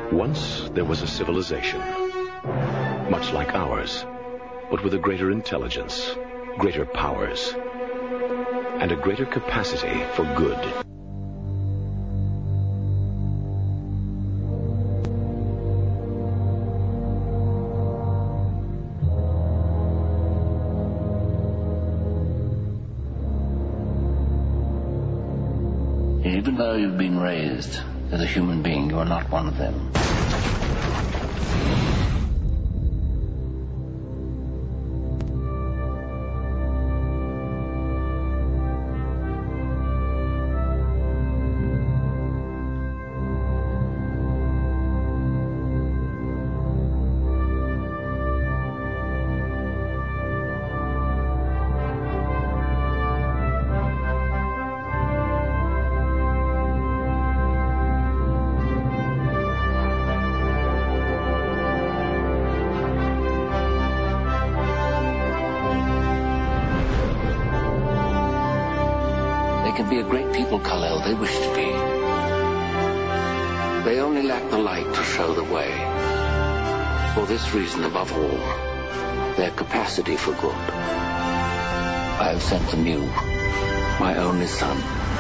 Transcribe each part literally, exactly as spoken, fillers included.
Once there was a civilization, much like ours, but with a greater intelligence, greater powers, and a greater capacity for good. Even though you've been raised as a human being, you are not one of them. Be a great people, Kal-El, they wish to be. They only lack the light to show the way. For this reason, above all, their capacity for good. I have sent them you, my only son.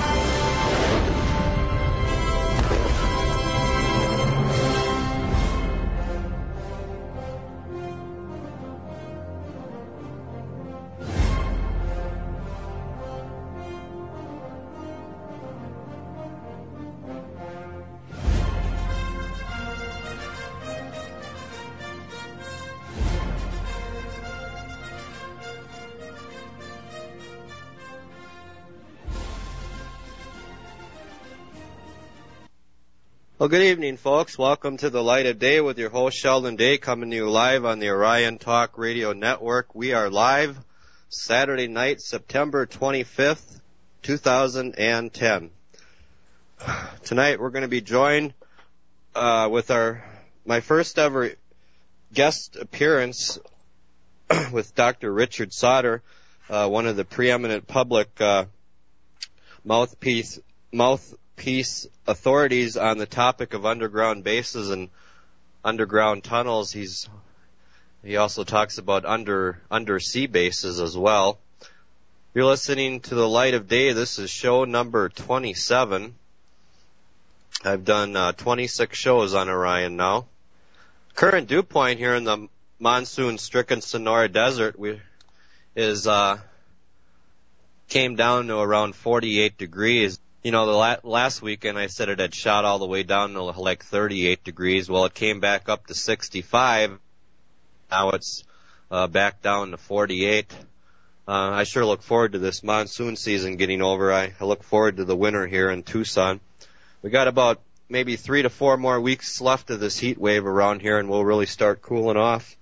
Well, good evening, folks. Welcome to the Light of Day with your host, Sheldon Day, coming to you live on the Orion Talk Radio Network. We are live Saturday night, September twenty-fifth, two thousand ten. Tonight, we're going to be joined uh, with our my first ever guest appearance with Doctor Richard Sauter, uh, one of the preeminent public uh, mouthpiece mouth. Peace authorities on the topic of underground bases and underground tunnels. He's he also talks about under undersea bases as well. You're listening to the Light of Day. This is show number twenty-seven. I've done uh, twenty-six shows on Orion now. Current dew point here in the monsoon-stricken Sonora Desert we, is uh, came down to around forty-eight degrees. You know, the la- last weekend I said it had shot all the way down to like thirty-eight degrees. Well, it came back up to sixty-five. Now it's uh, back down to forty-eight. Uh, I sure look forward to this monsoon season getting over. I, I look forward to the winter here in Tucson. We got about maybe three to four more weeks left of this heat wave around here, and we'll really start cooling off.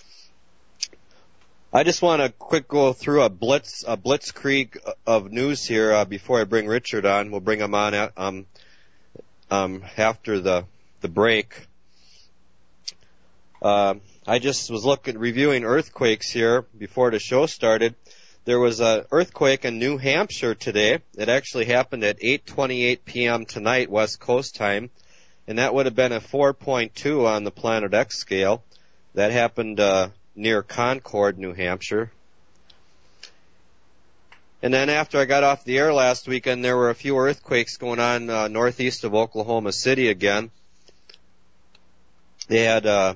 I just want to quick go through a blitz, a blitzkrieg of news here uh, before I bring Richard on. We'll bring him on at, um, um, after the the break. Uh, I just was looking, reviewing earthquakes here before the show started. There was an earthquake in New Hampshire today. It actually happened at eight twenty-eight p.m. tonight, West Coast time, and that would have been a four point two on the Planet X scale. That happened uh, near Concord, New Hampshire. And then after I got off the air last weekend, there were a few earthquakes going on uh, northeast of Oklahoma City again. They had, uh,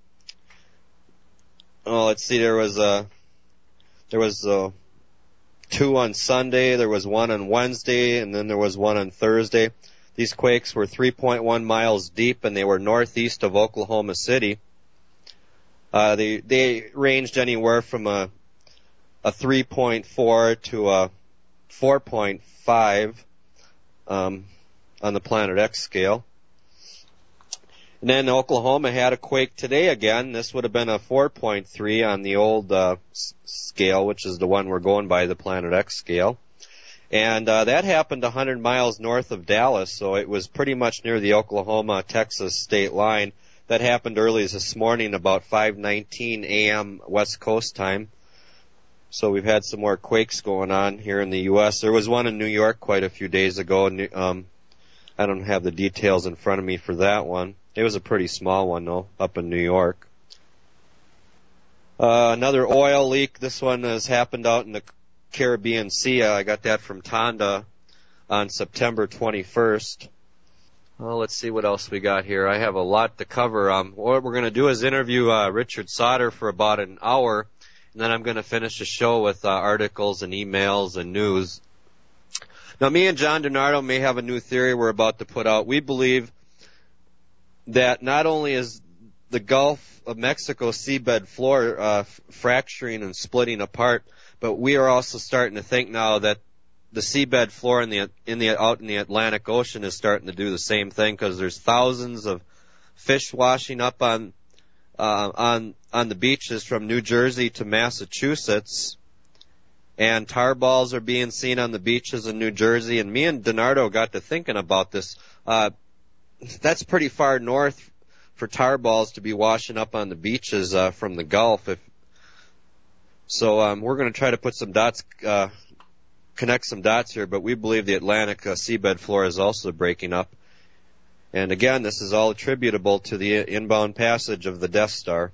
oh, let's see, there was a, there was uh, two on Sunday, there was one on Wednesday, and then there was one on Thursday. These quakes were three point one miles deep, and they were northeast of Oklahoma City. Uh, they they ranged anywhere from a a three point four to a four point five um, on the Planet X scale. And then Oklahoma had a quake today again. This would have been a four point three on the old uh, scale, which is the one we're going by, the Planet X scale. And uh, that happened one hundred miles north of Dallas, so it was pretty much near the Oklahoma-Texas state line. That happened early this morning, about five nineteen a.m. West Coast time. So we've had some more quakes going on here in the U S. There was one in New York quite a few days ago. Um, I don't have the details in front of me for that one. It was a pretty small one, though, up in New York. Uh, another oil leak. This one has happened out in the Caribbean Sea. I got that from Tonda on September twenty-first. Well, let's see what else we got here. I have a lot to cover. Um, what we're going to do is interview uh, Richard Sauter for about an hour, and then I'm going to finish the show with uh, articles and emails and news. Now, me and John DiNardo may have a new theory we're about to put out. We believe that not only is the Gulf of Mexico seabed floor uh, f- fracturing and splitting apart, but we are also starting to think now that the seabed floor in the in the out in the Atlantic Ocean is starting to do the same thing, because there's thousands of fish washing up on uh, on on the beaches from New Jersey to Massachusetts, and tar balls are being seen on the beaches in New Jersey. And me and DiNardo got to thinking about this. Uh, that's pretty far north for tar balls to be washing up on the beaches uh, from the Gulf. If so, um, we're going to try to put some dots. Uh, connect some dots here, but we believe the Atlantic uh, seabed floor is also breaking up. And again, this is all attributable to the inbound passage of the Death Star.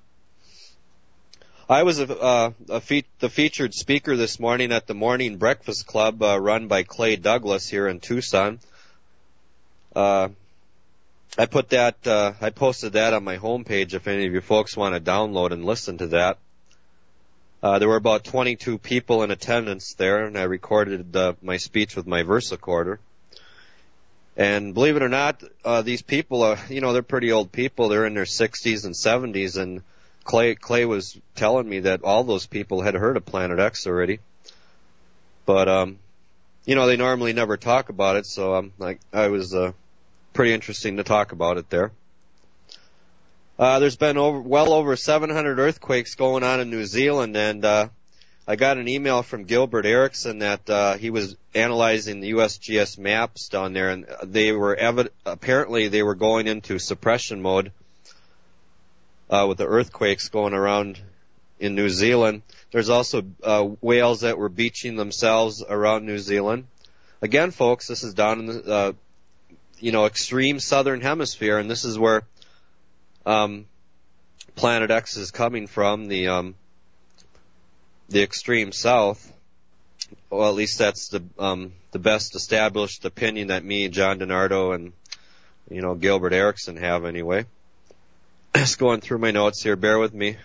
I was a, uh, a fe- the featured speaker this morning at the Morning Breakfast Club uh, run by Clay Douglas here in Tucson. Uh, I put that, uh, I posted that on my homepage if any of you folks want to download and listen to that. Uh, there were about twenty-two people in attendance there, and I recorded uh, my speech with my VersaCorder. And believe it or not, uh, these people, uh, you know, they're pretty old people. They're in their sixties and seventies, and Clay, Clay was telling me that all those people had heard of Planet X already. But, um, you know, they normally never talk about it, so um, like, I was uh, pretty interesting to talk about it there. Uh, there's been over, well over seven hundred earthquakes going on in New Zealand, and uh, I got an email from Gilbert Erickson that uh, he was analyzing the U S G S maps down there, and they were evi- apparently they were going into suppression mode uh, with the earthquakes going around in New Zealand. There's also uh, whales that were beaching themselves around New Zealand. Again, folks, this is down in the uh, you know extreme southern hemisphere, and this is where Um, Planet X is coming from, the um, the extreme south. Well, at least that's the um, the best established opinion that me, John DiNardo, and you know Gilbert Erickson have anyway. Just going through my notes here. Bear with me.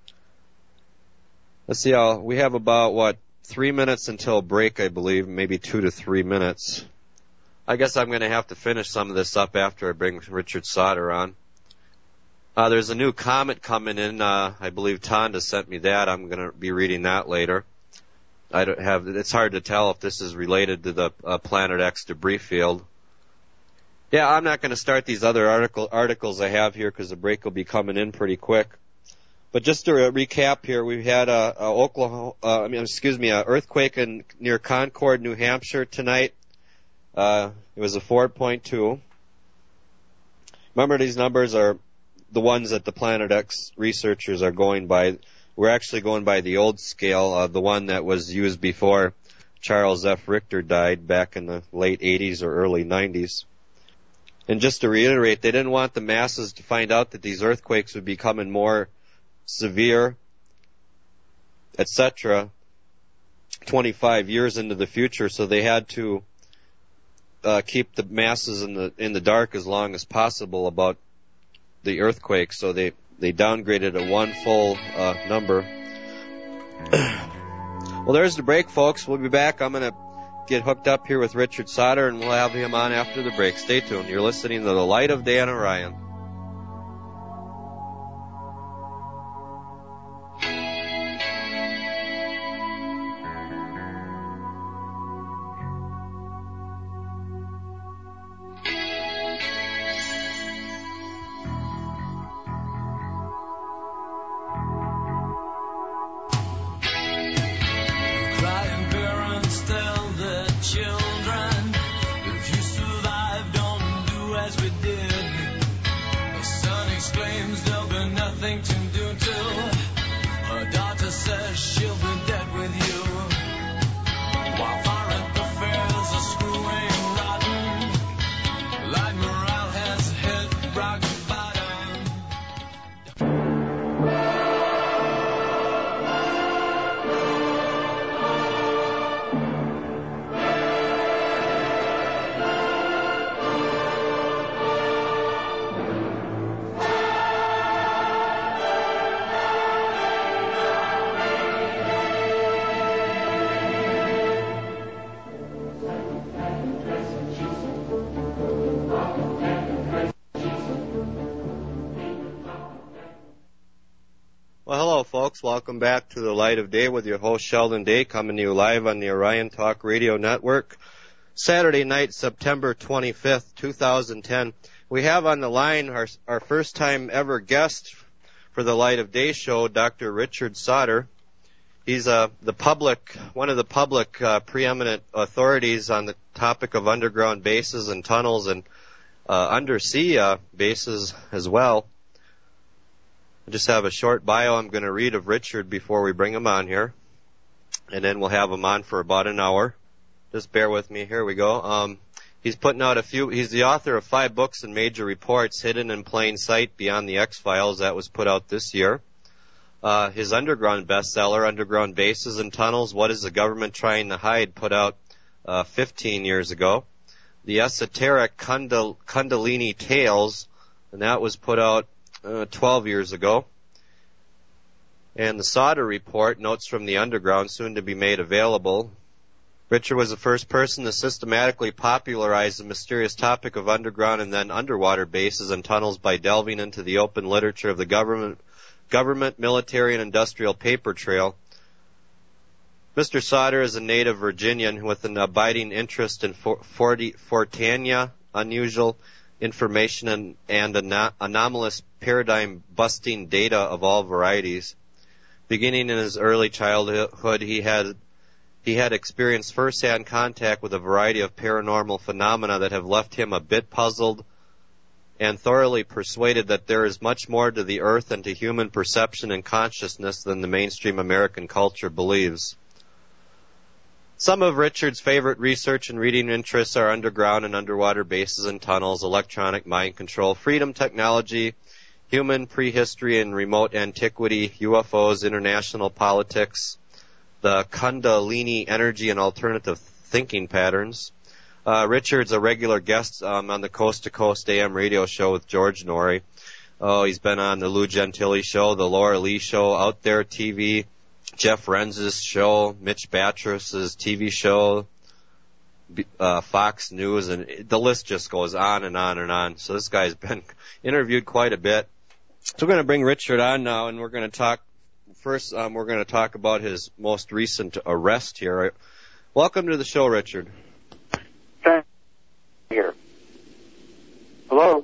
Let's see how we have about what three minutes until break, I believe, maybe two to three minutes. I guess I'm going to have to finish some of this up after I bring Richard Sauter on. Uh, there's a new comet coming in. Uh, I believe Tonda sent me that. I'm going to be reading that later. I don't have. It's hard to tell if this is related to the uh, Planet X debris field. Yeah, I'm not going to start these other article articles I have here because the break will be coming in pretty quick. But just to uh, recap here, we had a, a Oklahoma. Uh, I mean, excuse me, an earthquake in near Concord, New Hampshire tonight. Uh, it was a four point two. Remember, these numbers are the ones that the Planet X researchers are going by. We're actually going by the old scale, uh, the one that was used before Charles F. Richter died back in the late eighties or early nineties. And just to reiterate, they didn't want the masses to find out that these earthquakes would be becoming more severe, et cetera, twenty-five years into the future, so they had to uh, keep the masses in the in the dark as long as possible about the earthquake, so they, they downgraded a one full uh, number. Well, there's the break, folks. We'll be back. I'm going to get hooked up here with Richard Sauter, and we'll have him on after the break. Stay tuned. You're listening to The Light of Day on Orion. Like morale has hit rock bottom. Well, hello, folks. Welcome back to the Light of Day with your host, Sheldon Day, coming to you live on the Orion Talk Radio Network. Saturday night, September twenty-fifth, two thousand ten. We have on the line our, our first-time ever guest for the Light of Day show, Doctor Richard Sauter. He's uh, the public, one of the public uh, preeminent authorities on the topic of underground bases and tunnels and uh, undersea uh, bases as well. I just have a short bio I'm going to read of Richard before we bring him on here, and then we'll have him on for about an hour. Just bear with me. Here we go. Um, he's putting out a few. He's the author of five books and major reports, Hidden in Plain Sight, Beyond the X-Files, that was put out this year. Uh, his underground bestseller, Underground Bases and Tunnels, What is the Government Trying to Hide, put out uh, fifteen years ago. The esoteric Kundal- Kundalini Tales, and that was put out Uh, twelve years ago. And the Sauter Report, Notes from the Underground, soon to be made available. Richard was the first person to systematically popularize the mysterious topic of underground and then underwater bases and tunnels by delving into the open literature of the government, government, military, and industrial paper trail. Mister Sauter is a native Virginian with an abiding interest in for, forty, Fortania, unusual information and, and an anomalous paradigm-busting data of all varieties. Beginning in his early childhood, he had he had experienced first-hand contact with a variety of paranormal phenomena that have left him a bit puzzled and thoroughly persuaded that there is much more to the earth and to human perception and consciousness than the mainstream American culture believes. Some of Richard's favorite research and reading interests are underground and underwater bases and tunnels, electronic mind control, freedom technology, human prehistory and remote antiquity, U F Os, international politics, the Kundalini energy and alternative thinking patterns. Uh, Richard's a regular guest um, on the Coast to Coast A M radio show with George Norrie. Oh, he's been on the Lou Gentili show, the Laura Lee show, Out There T V, Jeff Renz's show, Mitch Battress's T V show, uh, Fox News, and the list just goes on and on and on. So this guy's been interviewed quite a bit. So we're going to bring Richard on now, and we're going to talk, first um, we're going to talk about his most recent arrest here. Welcome to the show, Richard. Thank you. Here. Hello?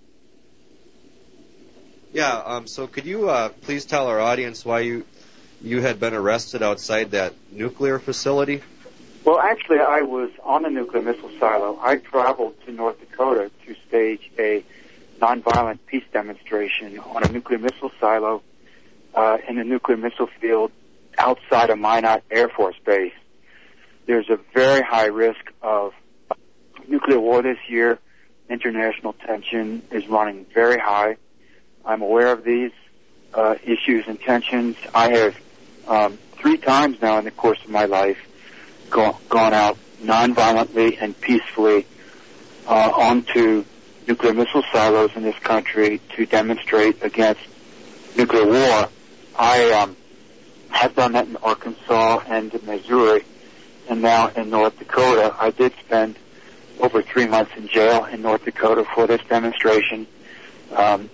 Yeah, um, so could you uh, please tell our audience why you you had been arrested outside that nuclear facility? Well, actually, I was on a nuclear missile silo. I traveled to North Dakota to stage a nonviolent peace demonstration on a nuclear missile silo uh, in a nuclear missile field outside of Minot Air Force Base. There's a very high risk of nuclear war this year. International tension is running very high. I'm aware of these uh, issues and tensions. I have um, three times now in the course of my life go, gone out nonviolently and peacefully uh, onto nuclear missile silos in this country to demonstrate against nuclear war. I um, have done that in Arkansas and in Missouri, and now in North Dakota. I did spend over three months in jail in North Dakota for this demonstration. Um,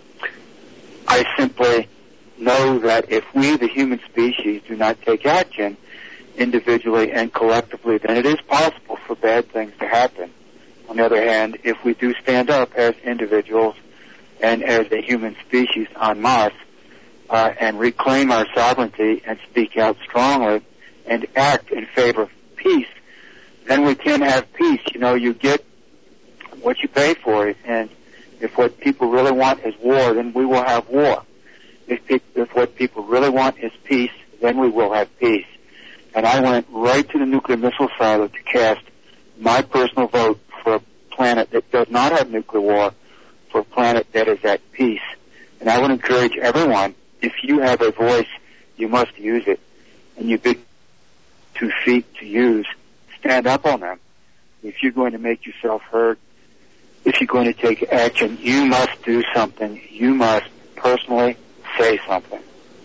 I simply know that if we, the human species, do not take action individually and collectively, then it is possible for bad things to happen. On the other hand, if we do stand up as individuals and as a human species en masse uh, and reclaim our sovereignty and speak out strongly and act in favor of peace, then we can have peace. You know, you get what you pay for it, and if what people really want is war, then we will have war. If, it, if what people really want is peace, then we will have peace. And I went right to the nuclear missile silo to cast my personal vote for a planet that does not have nuclear war, for a planet that is at peace. And I would encourage everyone, if you have a voice, you must use it. And you big two feet to use, stand up on them. If you're going to make yourself heard, if you're going to take action, you must do something. You must personally say something.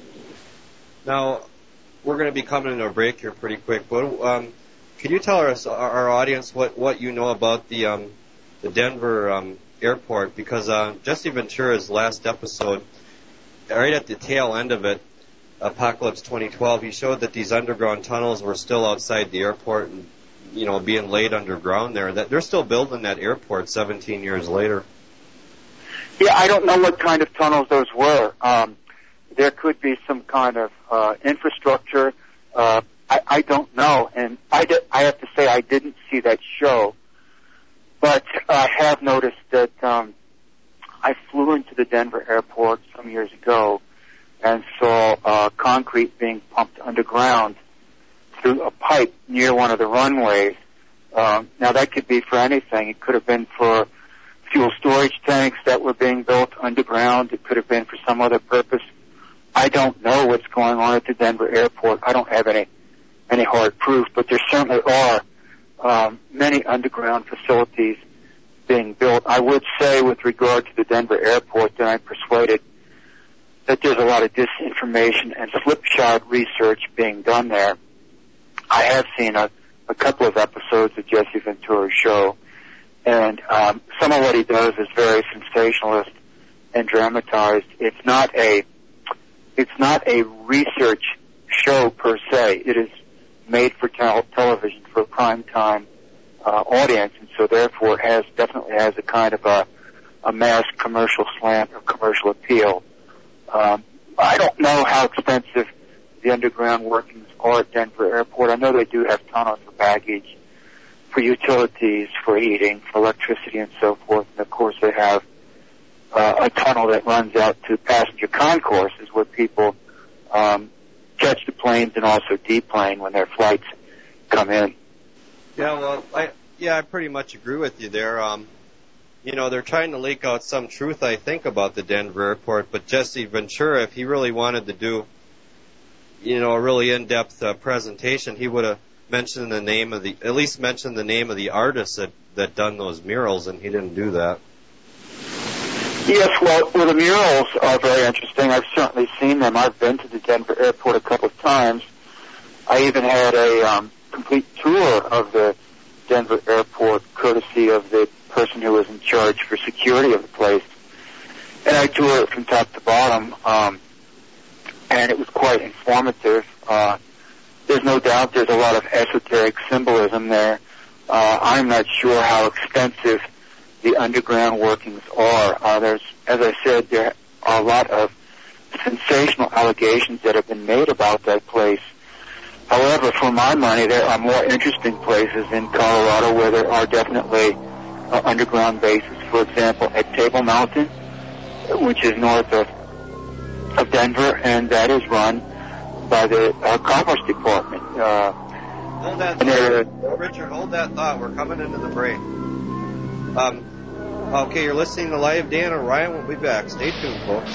Now, we're going to be coming to a break here pretty quick, but um, can you tell us, our, our audience, what, what you know about the um, the Denver um, airport? Because uh, Jesse Ventura's last episode, right at the tail end of it, Apocalypse twenty twelve, he showed that these underground tunnels were still outside the airport and, you know, being laid underground there. That they're still building that airport seventeen years later. Yeah, I don't know what kind of tunnels those were. Um, there could be some kind of uh, infrastructure. Uh, I, I don't know, and I, did, I have to say I didn't see that show, but I have noticed that um, I flew into the Denver airport some years ago and saw uh, concrete being pumped underground through a pipe near one of the runways. Um, now, that could be for anything. It could have been for fuel storage tanks that were being built underground. It could have been for some other purpose. I don't know what's going on at the Denver airport. I don't have any any hard proof, but there certainly are um, many underground facilities being built. I would say with regard to the Denver airport that I'm persuaded that there's a lot of disinformation and slipshod research being done there. I have seen a, a couple of episodes of Jesse Ventura's show, and um, some of what he does is very sensationalist and dramatized. It's not a it's not a research show per se. It is made for tel- television for a prime time uh, audience, and so therefore it has definitely has a kind of a, a mass commercial slant or commercial appeal. Um, I don't know how expensive the underground workings are at Denver Airport. I know they do have tunnels for baggage, for utilities, for heating, for electricity, and so forth. And of course, they have uh, a tunnel that runs out to passenger concourses where people um, catch the planes and also deplane when their flights come in. Yeah, well, I yeah, I pretty much agree with you there. Um, you know, they're trying to leak out some truth, I think, about the Denver airport. But Jesse Ventura, if he really wanted to do, you know, a really in-depth uh, presentation, he would have mentioned the name of the, at least mentioned the name of the artist that that done those murals, and he didn't do that. Yes, well, well, the murals are very interesting. I've certainly seen them. I've been to the Denver airport a couple of times. I even had a um, complete tour of the Denver airport, courtesy of the person who was in charge for security of the place. And I toured it from top to bottom, um, and it was quite informative. Uh, there's no doubt there's a lot of esoteric symbolism there. Uh, I'm not sure how expensive the underground workings are. Uh, there's, as I said, there are a lot of sensational allegations that have been made about that place. However, for my money, there are more interesting places in Colorado where there are definitely uh, underground bases. For example, at Table Mountain, which is north of, of Denver, and that is run by the uh, Commerce Department. Uh, hold that thought. Richard, hold that thought. We're coming into the break. Um, okay, you're listening to Live Dan Orion. We'll be back. Stay tuned, folks.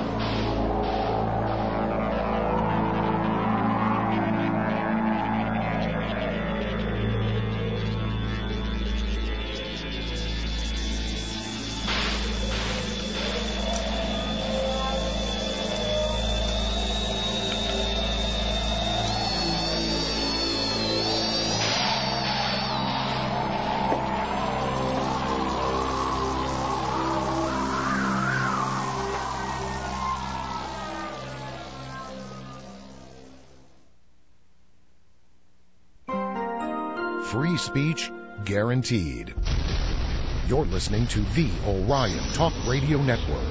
Free speech guaranteed. You're listening to the Orion Talk Radio Network.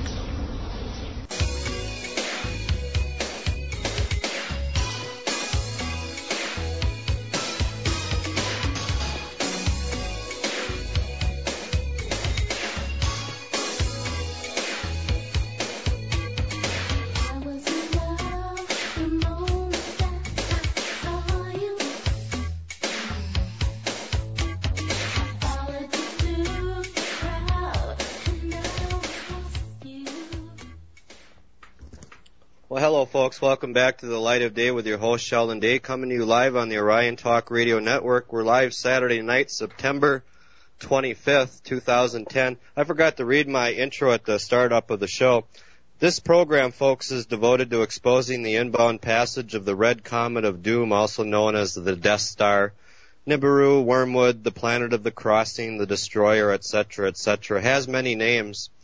Well, hello, folks. Welcome back to the Light of Day with your host, Sheldon Day, coming to you live on the Orion Talk Radio Network. We're live Saturday night, September twenty-fifth, twenty ten. I forgot to read my intro at the startup of the show. This program, folks, is devoted to exposing the inbound passage of the Red Comet of Doom, also known as the Death Star, Nibiru, Wormwood, the Planet of the Crossing, the Destroyer, et cetera, et cetera. It has many names.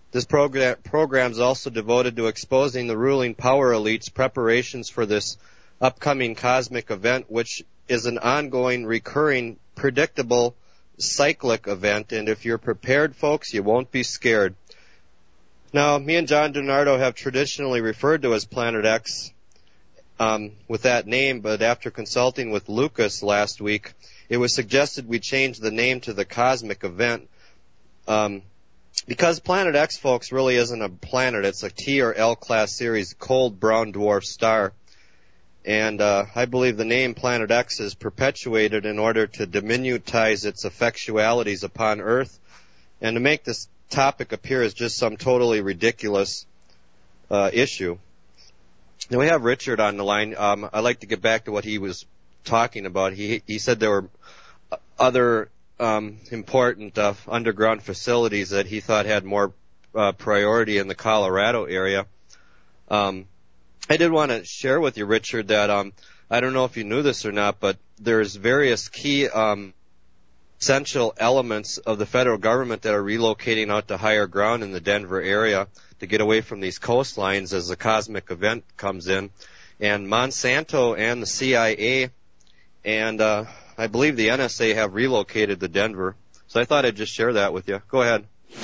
This program program is also devoted to exposing the ruling power elites' preparations for this upcoming cosmic event, which is an ongoing, recurring, predictable, cyclic event. And if you're prepared, folks, you won't be scared. Now, me and John DiNardo have traditionally referred to as Planet X um, with that name, but after consulting with Lucas last week, it was suggested we change the name to the cosmic event. Um, Because Planet X, folks, really isn't a planet. It's a T or L class series cold brown dwarf star. And uh, I believe the name Planet X is perpetuated in order to diminutize its effectualities upon Earth and to make this topic appear as just some totally ridiculous uh, issue. Now we have Richard on the line. Um, I'd like to get back to what he was talking about. He, he said there were other Um, important uh, underground facilities that he thought had more uh, priority in the Colorado area. Um, I did want to share with you, Richard, that um, I don't know if you knew this or not, but there's various key um, essential elements of the federal government that are relocating out to higher ground in the Denver area to get away from these coastlines as the cosmic event comes in. And Monsanto and the C I A and uh, I believe the N S A have relocated to Denver. So I thought I'd just share that with you. Go ahead.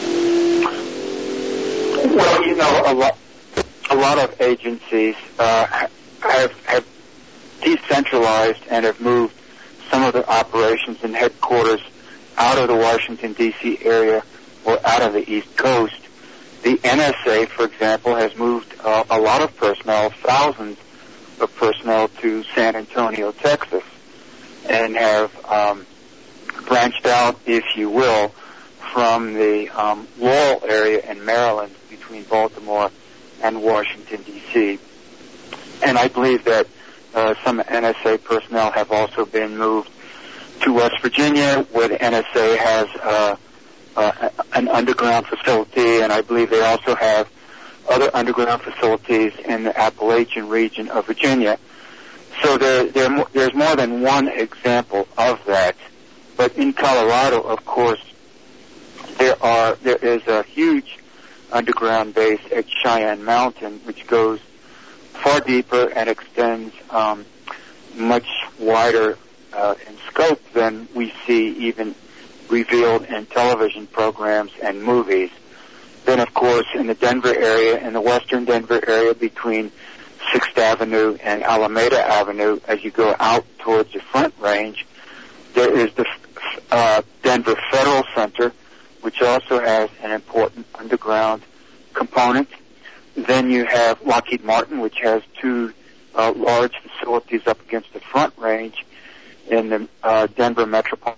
Well, you know, a lot, a lot of agencies uh, have, have decentralized and have moved some of their operations and headquarters out of the Washington, D C area or out of the East Coast. The N S A, for example, has moved uh, a lot of personnel, thousands of personnel, to San Antonio, Texas, and have um, branched out, if you will, from the um, Laurel area in Maryland between Baltimore and Washington, D C. And I believe that uh, some N S A personnel have also been moved to West Virginia, where the N S A has uh, uh, an underground facility, and I believe they also have other underground facilities in the Appalachian region of Virginia. So there, there, there's more than one example of that. But in Colorado, of course, there are there is a huge underground base at Cheyenne Mountain, which goes far deeper and extends um, much wider uh, in scope than we see even revealed in television programs and movies. Then, of course, in the Denver area, in the western Denver area between sixth Avenue and Alameda Avenue, as you go out towards the Front Range, there is the uh, Denver Federal Center, which also has an important underground component. Then you have Lockheed Martin, which has two uh, large facilities up against the Front Range in the uh, Denver metropolitan.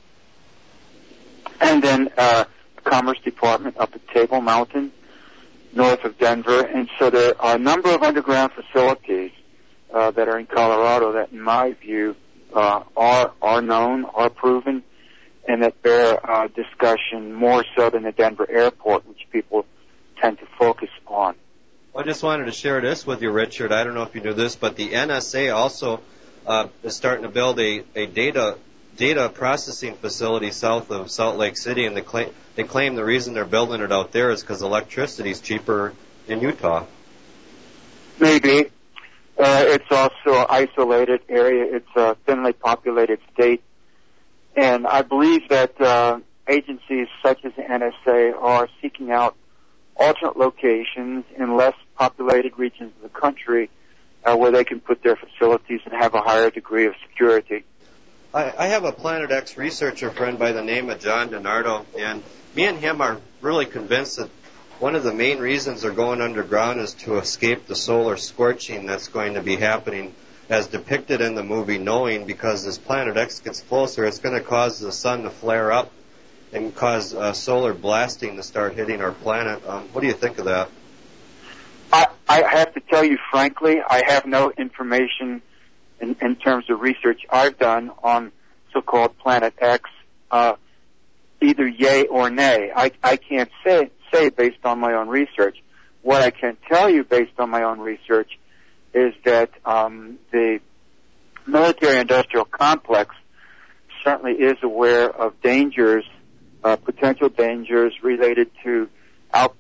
And then uh, the Commerce Department up at Table Mountain, north of Denver. And so there are a number of underground facilities uh, that are in Colorado that, in my view, uh, are are known, are proven, and that bear uh, discussion more so than the Denver airport, which people tend to focus on. I just wanted to share this with you, Richard. I don't know if you knew this, but the N S A also uh, is starting to build a, a data data processing facility south of Salt Lake City, and they claim, they claim the reason they're building it out there is because electricity is cheaper in Utah. Maybe. Uh, it's also an isolated area. It's a thinly populated state. And I believe that uh, agencies such as the N S A are seeking out alternate locations in less populated regions of the country uh, where they can put their facilities and have a higher degree of security. I, I have a Planet X researcher friend by the name of John DiNardo, and me and him are really convinced that one of the main reasons they're going underground is to escape the solar scorching that's going to be happening as depicted in the movie Knowing, because as Planet X gets closer, it's going to cause the sun to flare up and cause uh, solar blasting to start hitting our planet. Um, what do you think of that? I, I have to tell you, frankly, I have no information in, in terms of research I've done on so-called Planet X, uh, either yay or nay. I, I can't say, say based on my own research. What I can tell you based on my own research is that um, the military-industrial complex certainly is aware of dangers, uh, potential dangers related to outbursts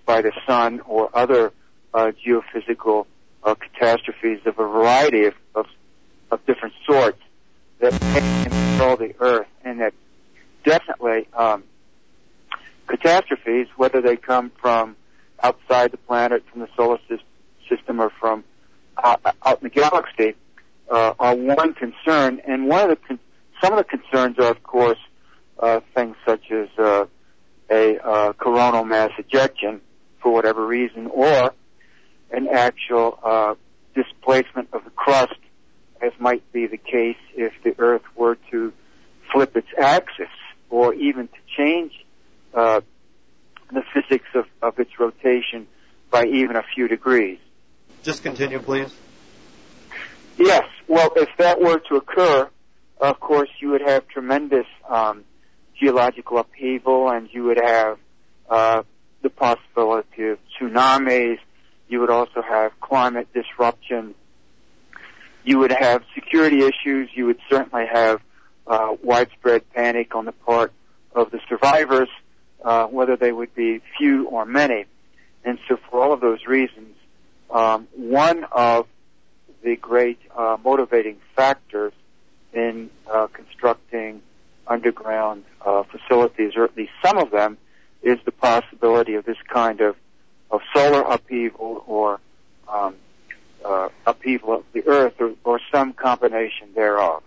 by the sun or other uh, geophysical uh, catastrophes of a variety of, of, of different sorts that can control the Earth, and that definitely um, catastrophes, whether they come from outside the planet, from the solar system, or from uh, out in the galaxy, uh, are one concern. And one of the con- some of the concerns are, of course, uh, things such as uh, a uh, coronal mass ejection for whatever reason, or an actual uh, displacement of the crust, as might be the case if the Earth were to flip its axis, or even to change uh, the physics of, of its rotation by even a few degrees. Just continue, please. Yes. Well, if that were to occur, of course, you would have tremendous um, geological upheaval, and you would have uh, the possibility of tsunamis. You would also have climate disruption. You would have security issues. You would certainly have uh, widespread panic on the part of the survivors, uh, whether they would be few or many. And so for all of those reasons, um, one of the great uh, motivating factors in uh, constructing underground uh, facilities, or at least some of them, is the possibility of this kind of, of solar upheaval or um, uh, upheaval of the Earth, or, or some combination thereof.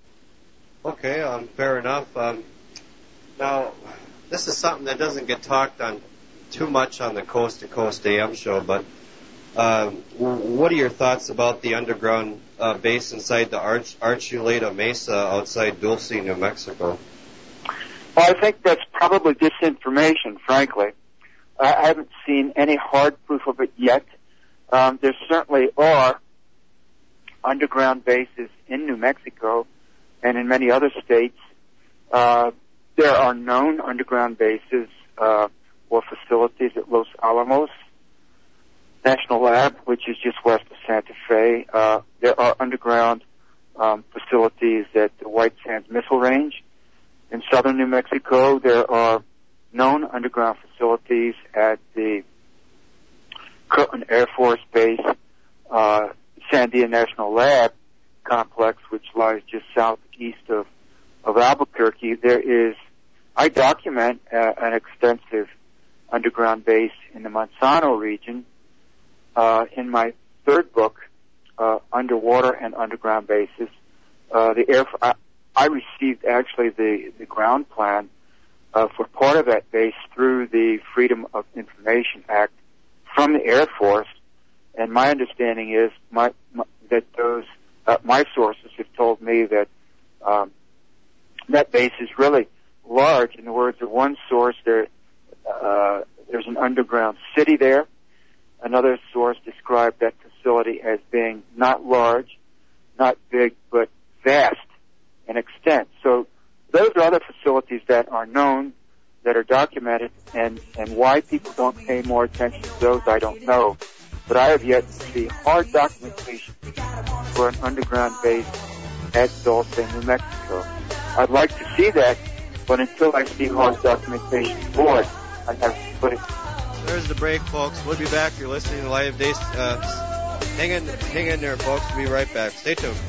Okay, um, fair enough. Um, now, this is something that doesn't get talked on too much on the Coast to Coast A M show, but uh, what are your thoughts about the underground uh, base inside the Arch- Archuleta Mesa outside Dulce, New Mexico? Well, I think that's probably disinformation, frankly. I haven't seen any hard proof of it yet. Um, there certainly are underground bases in New Mexico and in many other states. Uh, there are known underground bases uh, or facilities at Los Alamos National Lab, which is just west of Santa Fe. Uh, there are underground um, facilities at the White Sands Missile Range. In southern New Mexico, there are known underground facilities at the Kirtland Air Force Base, uh, Sandia National Lab complex, which lies just southeast of, of Albuquerque. There is, I document uh, an extensive underground base in the Manzano region. Uh, in my third book, uh, Underwater and Underground Bases, uh, the Air, I, I received actually the, the ground plan uh, for part of that base through the Freedom of Information Act from the Air Force, and my understanding is my, my, that those uh, my sources have told me that um, that base is really large. In the words of one source, there uh, there's an underground city there. Another source described that facility as being not large, not big, but vast in extent. So those are other facilities that are known, that are documented, and, and why people don't pay more attention to those, I don't know. But I have yet to see hard documentation for an underground base at Dulce, New Mexico. I'd like to see that, but until I see hard documentation for it, I have to put it. There's the break, folks. We'll be back. You're listening to Live Days. Uh, hang in, hang in there, folks. We'll be right back. Stay tuned.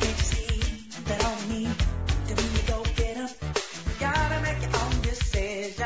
Gotta make your own decision.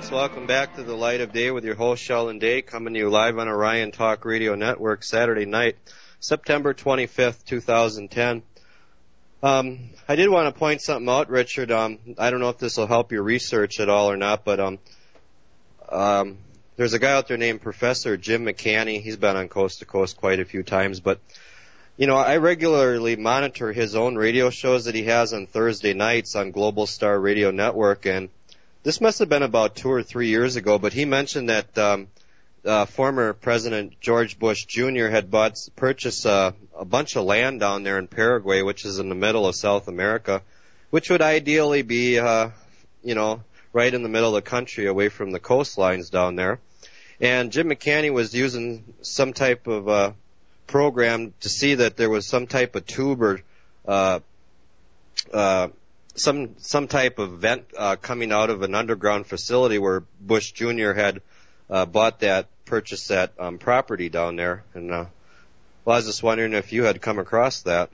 folks. Welcome back to the Light of Day with your host, Sheldon Day, coming to you live on Orion Talk Radio Network Saturday night, September twenty-fifth, twenty ten. Um, I did want to point something out, Richard. Um, I don't know if this will help your research at all or not, but um, um, there's a guy out there named Professor Jim McCanney. He's been on Coast to Coast quite a few times, but you know, I regularly monitor his own radio shows that he has on Thursday nights on Global Star Radio Network, and this must have been about two or three years ago, but he mentioned that um, uh, former President George Bush Junior had bought, purchased uh, a bunch of land down there in Paraguay, which is in the middle of South America, which would ideally be, uh, you know, right in the middle of the country, away from the coastlines down there. And Jim McCanney was using some type of uh, program to see that there was some type of tube or uh, uh, some some type of vent uh, coming out of an underground facility where Bush Junior had uh, bought that, purchased that um, property down there. And uh, well, I was just wondering if you had come across that.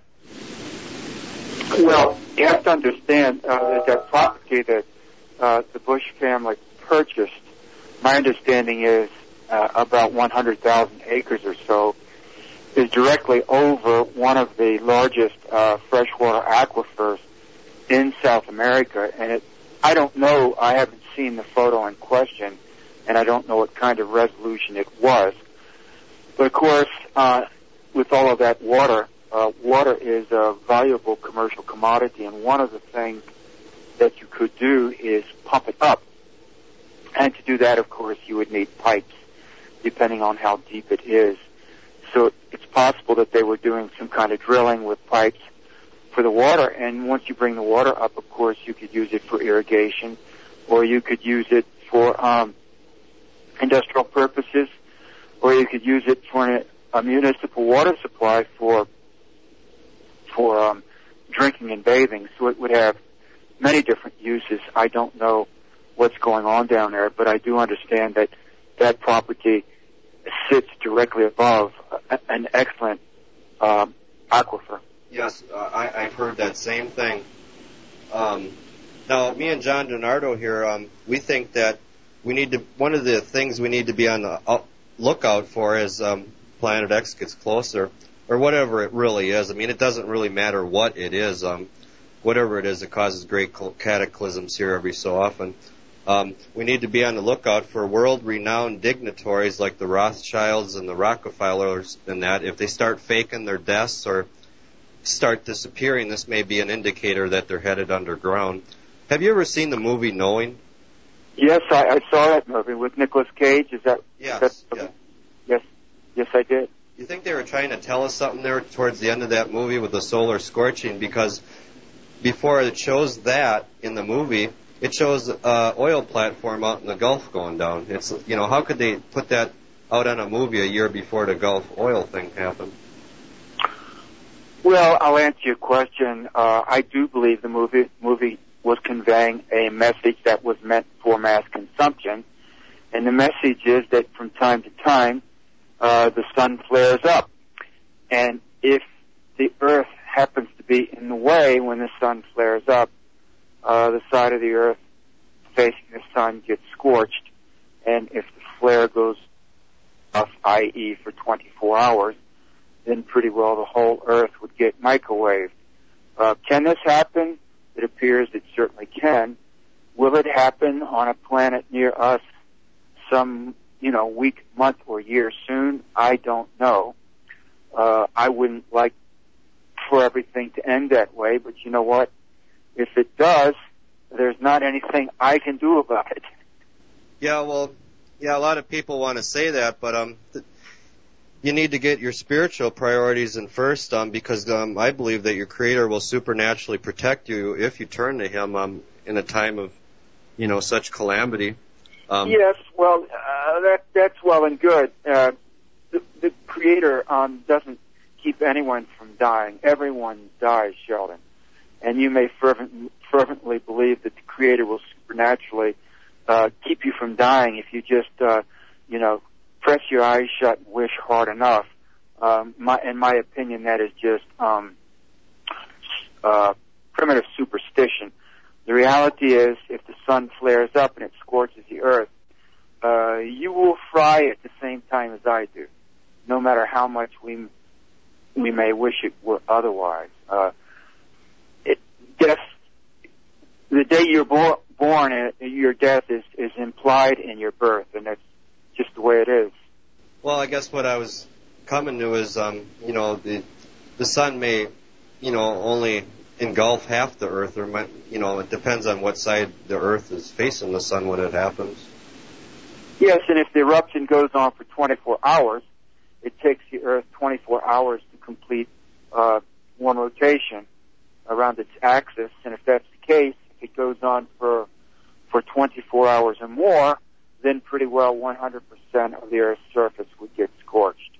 Well, you have to understand uh, that that property that uh, the Bush family purchased, my understanding is uh, about one hundred thousand acres or so, is directly over one of the largest uh, freshwater aquifers in South America. And it, I don't know, I haven't seen the photo in question, and I don't know what kind of resolution it was. But of course, uh, with all of that water, uh, water is a valuable commercial commodity, and one of the things that you could do is pump it up. And to do that, of course, you would need pipes, depending on how deep it is. So it's possible that they were doing some kind of drilling with pipes for the water, and once you bring the water up, of course, you could use it for irrigation, or you could use it for um, industrial purposes, or you could use it for an, a municipal water supply for for um, drinking and bathing. So it would have many different uses. I don't know what's going on down there, but I do understand that that property sits directly above an excellent um, aquifer. Yes, uh, I, I've heard that same thing. Um, now, me and John DiNardo here, um, we think that we need to. One of the things we need to be on the uh, lookout for as um, Planet X gets closer, or whatever it really is. I mean, it doesn't really matter what it is. Um, whatever it is, it causes great cataclysms here every so often. Um, we need to be on the lookout for world-renowned dignitaries like the Rothschilds and the Rockefellers and that. If they start faking their deaths or start disappearing, this may be an indicator that they're headed underground. Have you ever seen the movie Knowing? Yes, I, I saw that movie with Nicolas Cage. Is that? Yes. That, yeah. Yes. Yes, I did. You think they were trying to tell us something there towards the end of that movie with the solar scorching? Because before it shows that in the movie, it shows an uh, oil platform out in the Gulf going down. It's, you know, how could they put that out on a movie a year before the Gulf oil thing happened? Well, I'll answer your question. Uh, I do believe the movie movie was conveying a message that was meant for mass consumption, and the message is that from time to time, uh, the sun flares up, and if the Earth happens to be in the way when the sun flares up, uh, the side of the Earth facing the sun gets scorched, and if the flare goes off, that is for twenty-four hours, then pretty well the whole Earth would get microwaved. Uh, can this happen? It appears it certainly can. Will it happen on a planet near us some, you know, week, month, or year soon? I don't know. Uh, I wouldn't like for everything to end that way, but you know what? If it does, there's not anything I can do about it. Yeah, well, yeah, a lot of people want to say that, but um, th- you need to get your spiritual priorities in first, um, because um, I believe that your Creator will supernaturally protect you if you turn to Him um, in a time of, you know, such calamity. Um, yes, well, uh, that that's well and good. Uh, the, the Creator um, doesn't keep anyone from dying. Everyone dies, Sheldon. And you may fervent, fervently believe that the Creator will supernaturally uh, keep you from dying if you just, uh, you know, press your eyes shut and wish hard enough. Um, my, in my opinion, that is just um, uh, primitive superstition. The reality is, if the sun flares up and it scorches the earth, uh, you will fry at the same time as I do, no matter how much we we may wish it were otherwise. Uh, it, death, the day you're bo- born, uh, your death is, is implied in your birth, and that's just the way it is. Well, I guess what I was coming to is, um, you know, the the sun may, you know, only engulf half the earth, or might, you know, it depends on what side the earth is facing the sun when it happens. Yes, and if the eruption goes on for twenty-four hours, it takes the earth twenty-four hours to complete uh, one rotation around its axis, and if that's the case, if it goes on for for twenty-four hours or more, then pretty well one hundred percent of the earth's surface would get scorched.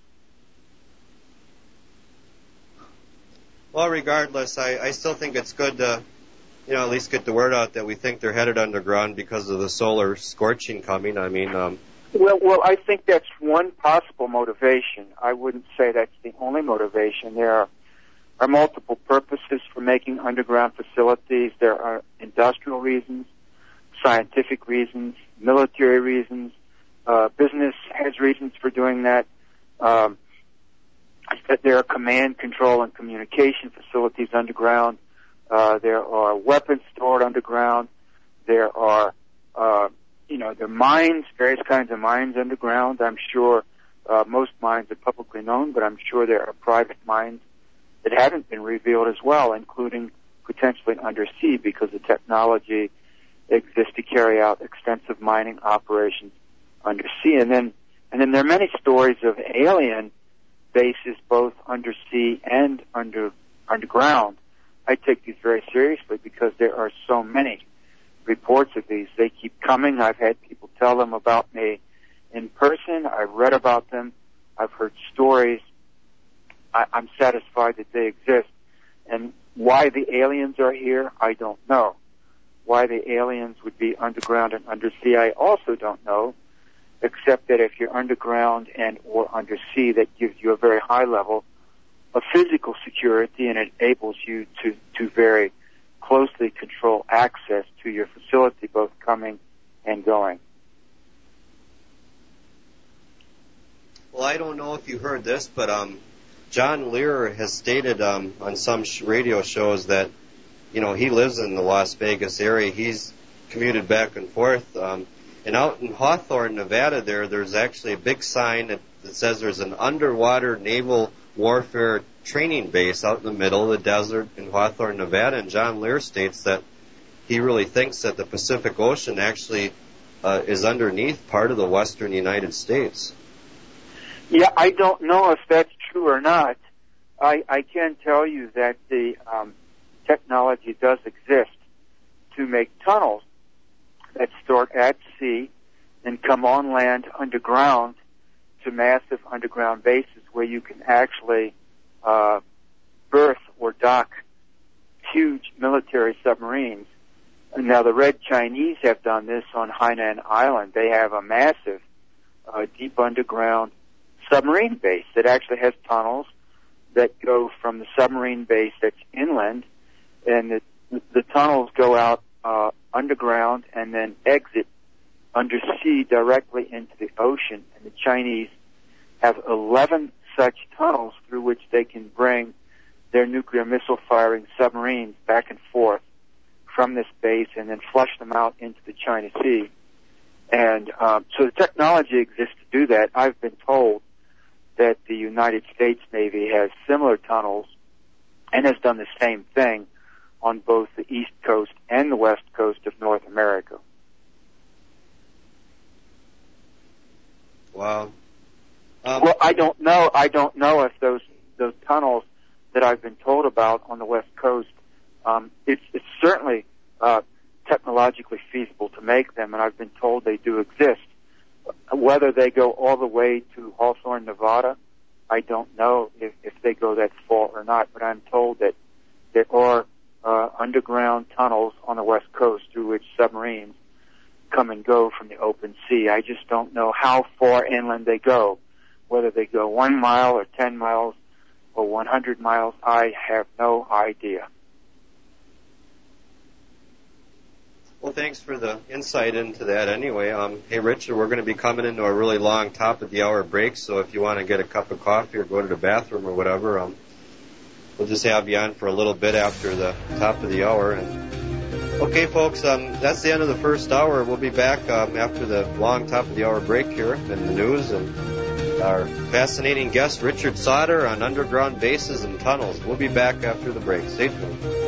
Well, regardless, I, I still think it's good to, you know, at least get the word out that we think they're headed underground because of the solar scorching coming. I mean, um, well, well, I think that's one possible motivation. I wouldn't say that's the only motivation. There are, are multiple purposes for making underground facilities. There are industrial reasons, scientific reasons, military reasons. Uh, business has reasons for doing that. Um, that there are command, control, and communication facilities underground. Uh, there are weapons stored underground. There are, uh, you know, there are mines, various kinds of mines underground. I'm sure uh, most mines are publicly known, but I'm sure there are private mines that haven't been revealed as well, including potentially undersea, because the technology exists to carry out extensive mining operations undersea. And then, and then there are many stories of alien bases, both undersea and under underground. I take these very seriously because there are so many reports of these. They keep coming. I've had people tell them about me in person. I've read about them. I've heard stories. I, I'm satisfied that they exist. And why the aliens are here, I don't know. Why the aliens would be underground and undersea, I also don't know, except that if you're underground and or undersea, that gives you a very high level of physical security, and it enables you to, to very closely control access to your facility, both coming and going. well, I don't know if you heard this, but um, John Lear has stated um, on some sh- radio shows that, you know, he lives in the Las Vegas area. He's commuted back and forth. Um, and out in Hawthorne, Nevada, there, there's actually a big sign that, that says there's an underwater naval warfare training base out in the middle of the desert in Hawthorne, Nevada. And John Lear states that he really thinks that the Pacific Ocean actually uh, is underneath part of the western United States. Yeah, I don't know if that's true or not. I, I can tell you that the um, technology does exist to make tunnels that start at sea and come on land underground to massive underground bases where you can actually uh, berth or dock huge military submarines. And now the Red Chinese have done this on Hainan Island. They have a massive uh, deep underground submarine base that actually has tunnels that go from the submarine base that's inland, and the, the tunnels go out uh, underground and then exit undersea directly into the ocean. And the Chinese have eleven such tunnels through which they can bring their nuclear missile firing submarines back and forth from this base and then flush them out into the China Sea. And um, so the technology exists to do that. I've been told that the United States Navy has similar tunnels and has done the same thing on both the east coast and the west coast of North America. Wow. Um, well, I don't know. I don't know if those those tunnels that I've been told about on the west coast, um, it's, it's certainly uh, technologically feasible to make them, and I've been told they do exist. Whether they go all the way to Hawthorne, Nevada, I don't know if, if they go that far or not, but I'm told that there are uh, underground tunnels on the west coast through which submarines come and go from the open sea. I just don't know how far inland they go, whether they go one mile or ten miles or one hundred miles. I have no idea. Well, thanks for the insight into that anyway. Um, hey, Richard, we're going to be coming into a really long top of the hour break, so if you want to get a cup of coffee or go to the bathroom or whatever, um, we'll just have you on for a little bit after the top of the hour. And okay, folks, um, that's the end of the first hour. We'll be back um, after the long top of the hour break here in the news and our fascinating guest, Richard Sauter, on underground bases and tunnels. We'll be back after the break. Stay tuned.